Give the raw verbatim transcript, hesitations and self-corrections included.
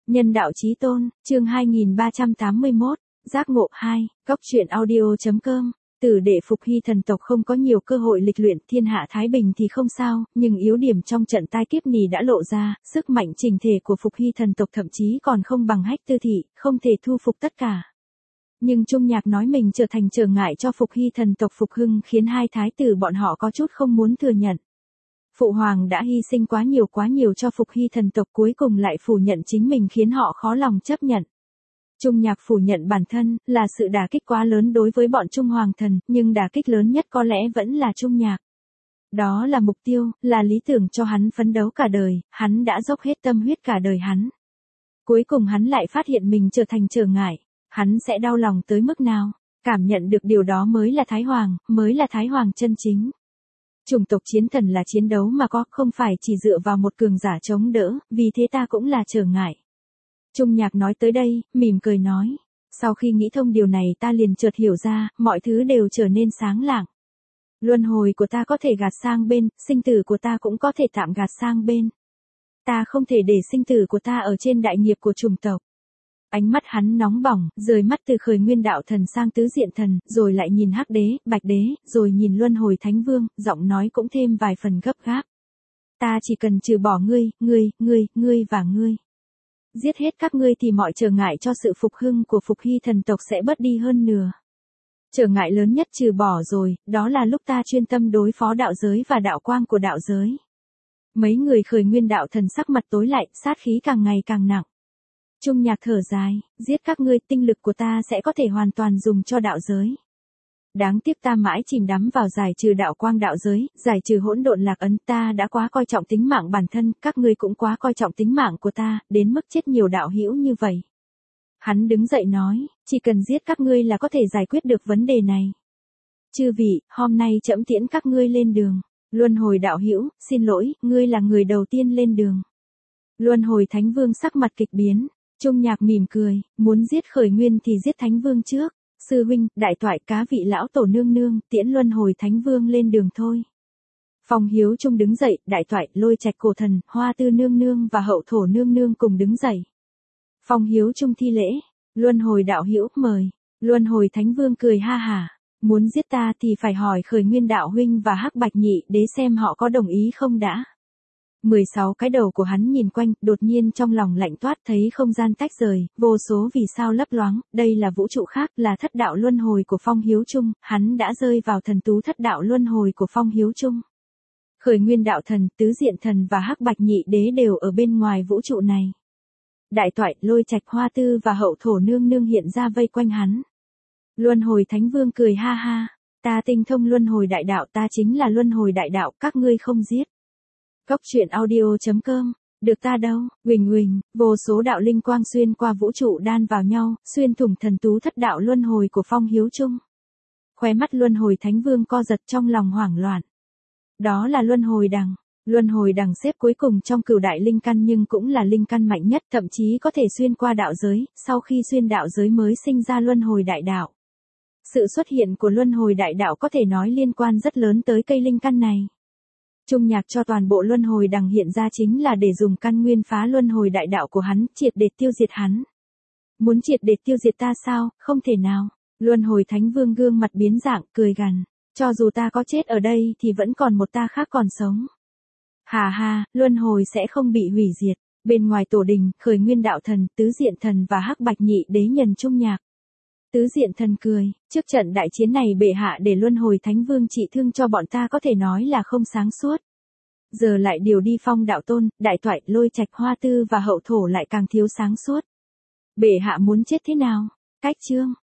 Nhân đạo chí tôn, chương hai nghìn ba trăm tám mươi mốt, giác ngộ hai, góc truyện audio.com. Tử đệ Phục Hy thần tộc không có nhiều cơ hội lịch luyện, thiên hạ thái bình thì không sao, nhưng yếu điểm trong trận tai kiếp nì đã lộ ra, sức mạnh trình thể của Phục Hy thần tộc thậm chí còn không bằng Hách Tư thị, không thể thu phục tất cả. Nhưng Trung Nhạc nói mình trở thành trở ngại cho Phục Hy thần tộc phục hưng khiến hai thái tử bọn họ có chút không muốn thừa nhận. Phụ hoàng đã hy sinh quá nhiều quá nhiều cho Phục Hy thần tộc, cuối cùng lại phủ nhận chính mình khiến họ khó lòng chấp nhận. Trung Nhạc phủ nhận bản thân là sự đả kích quá lớn đối với bọn Trung Hoàng thần, nhưng đả kích lớn nhất có lẽ vẫn là Trung Nhạc. Đó là mục tiêu, là lý tưởng cho hắn phấn đấu cả đời, hắn đã dốc hết tâm huyết cả đời hắn. Cuối cùng hắn lại phát hiện mình trở thành trở ngại, hắn sẽ đau lòng tới mức nào? Cảm nhận được điều đó mới là Thái Hoàng, mới là Thái Hoàng chân chính. Chủng tộc chiến thần là chiến đấu mà có, không phải chỉ dựa vào một cường giả chống đỡ, vì thế ta cũng là trở ngại. Trung Nhạc nói tới đây, mỉm cười nói. Sau khi nghĩ thông điều này ta liền chợt hiểu ra, mọi thứ đều trở nên sáng lạng. Luân hồi của ta có thể gạt sang bên, sinh tử của ta cũng có thể tạm gạt sang bên. Ta không thể để sinh tử của ta ở trên đại nghiệp của chủng tộc. Ánh mắt hắn nóng bỏng, rời mắt từ Khởi Nguyên đạo thần sang Tứ Diện thần, rồi lại nhìn Hắc đế, Bạch đế, rồi nhìn Luân hồi thánh vương, giọng nói cũng thêm vài phần gấp gáp. Ta chỉ cần trừ bỏ ngươi, ngươi, ngươi, ngươi và ngươi. Giết hết các ngươi thì mọi trở ngại cho sự phục hưng của Phục Hy thần tộc sẽ bớt đi hơn nửa. Trở ngại lớn nhất trừ bỏ rồi, đó là lúc ta chuyên tâm đối phó đạo giới và đạo quang của đạo giới. Mấy người Khởi Nguyên đạo thần sắc mặt tối lại, sát khí càng ngày càng nặng. Trung Nhạc thở dài, giết các ngươi, tinh lực của ta sẽ có thể hoàn toàn dùng cho đạo giới. Đáng tiếc ta mãi chìm đắm vào giải trừ đạo quang đạo giới, giải trừ hỗn độn lạc ấn, ta đã quá coi trọng tính mạng bản thân, các ngươi cũng quá coi trọng tính mạng của ta, đến mức chết nhiều đạo hữu như vậy. Hắn đứng dậy nói, chỉ cần giết các ngươi là có thể giải quyết được vấn đề này. Chư vị, hôm nay trẫm tiễn các ngươi lên đường. Luân hồi đạo hữu, xin lỗi, ngươi là người đầu tiên lên đường. Luân hồi thánh vương sắc mặt kịch biến. Trung Nhạc mỉm cười, muốn giết Khởi Nguyên thì giết Thánh Vương trước. Sư huynh, đại toại cá vị lão tổ nương nương, tiễn Luân hồi Thánh Vương lên đường thôi. Phong Hiếu Trung đứng dậy, đại toại, Lôi Trạch cổ thần, Hoa Tư nương nương và Hậu Thổ nương nương cùng đứng dậy. Phong Hiếu Trung thi lễ, Luân hồi đạo hữu mời. Luân hồi Thánh Vương cười ha hả, muốn giết ta thì phải hỏi Khởi Nguyên đạo huynh và Hắc Bạch nhị đế xem họ có đồng ý không đã. mười sáu cái đầu của hắn nhìn quanh, đột nhiên trong lòng lạnh toát, thấy không gian tách rời, vô số vì sao lấp loáng, đây là vũ trụ khác, là thất đạo luân hồi của Phong Hiếu Trung, hắn đã rơi vào thần tú thất đạo luân hồi của Phong Hiếu Trung. Khởi Nguyên đạo thần, Tứ Diện thần và Hắc Bạch nhị đế đều ở bên ngoài vũ trụ này. Đại toại, Lôi Trạch, Hoa Tư và Hậu Thổ nương nương hiện ra vây quanh hắn. Luân hồi Thánh Vương cười ha ha, ta tinh thông luân hồi đại đạo, ta chính là luân hồi đại đạo, các ngươi không giết. Góc truyện audio.com, được ta đâu, huỳnh huỳnh, vô số đạo linh quang xuyên qua vũ trụ đan vào nhau, xuyên thủng thần tú thất đạo luân hồi của Phong Hiếu Trung. Khóe mắt Luân hồi Thánh Vương co giật, trong lòng hoảng loạn. Đó là luân hồi đằng. Luân hồi đằng xếp cuối cùng trong cửu đại linh căn nhưng cũng là linh căn mạnh nhất, thậm chí có thể xuyên qua đạo giới, sau khi xuyên đạo giới mới sinh ra luân hồi đại đạo. Sự xuất hiện của luân hồi đại đạo có thể nói liên quan rất lớn tới cây linh căn này. Trung Nhạc cho toàn bộ luân hồi đằng hiện ra chính là để dùng căn nguyên phá luân hồi đại đạo của hắn, triệt để tiêu diệt hắn. Muốn triệt để tiêu diệt ta sao, không thể nào. Luân hồi Thánh Vương gương mặt biến dạng, cười gằn, cho dù ta có chết ở đây thì vẫn còn một ta khác còn sống. Hà ha, luân hồi sẽ không bị hủy diệt. Bên ngoài tổ đình, Khởi Nguyên đạo thần, Tứ Diện thần và Hắc Bạch nhị đế nhìn Trung Nhạc. Tứ Diện thần cười, trước trận đại chiến này bệ hạ để Luân hồi Thánh Vương trị thương cho bọn ta có thể nói là không sáng suốt. Giờ lại điều đi Phong đạo tôn, đại toại, Lôi Trạch, Hoa Tư và Hậu Thổ lại càng thiếu sáng suốt. Bệ hạ muốn chết thế nào? Cách chương,